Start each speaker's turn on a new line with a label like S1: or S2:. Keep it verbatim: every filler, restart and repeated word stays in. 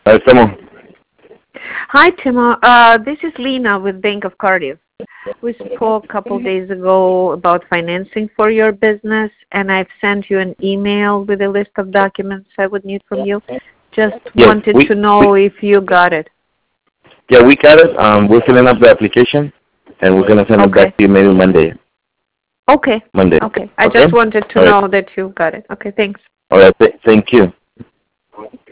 S1: Hi, Timo.
S2: Hi, Timo. Uh, this is Lena with Bank of Cardiff. We spoke a couple days ago about financing for your business, and I've sent you an email with a list of documents I would need from you. Just
S1: Yes,
S2: wanted
S1: we,
S2: to
S1: we
S2: know if you got it.
S1: yeah we got it. Um, we're filling up the application, and we're gonna send it back
S2: Okay.
S1: to you maybe Monday.
S2: Okay.
S1: Monday.
S2: Okay. I
S1: Okay.
S2: just wanted to
S1: All right.
S2: know that you got it. Okay, thanks.
S1: All right. Th- thank you.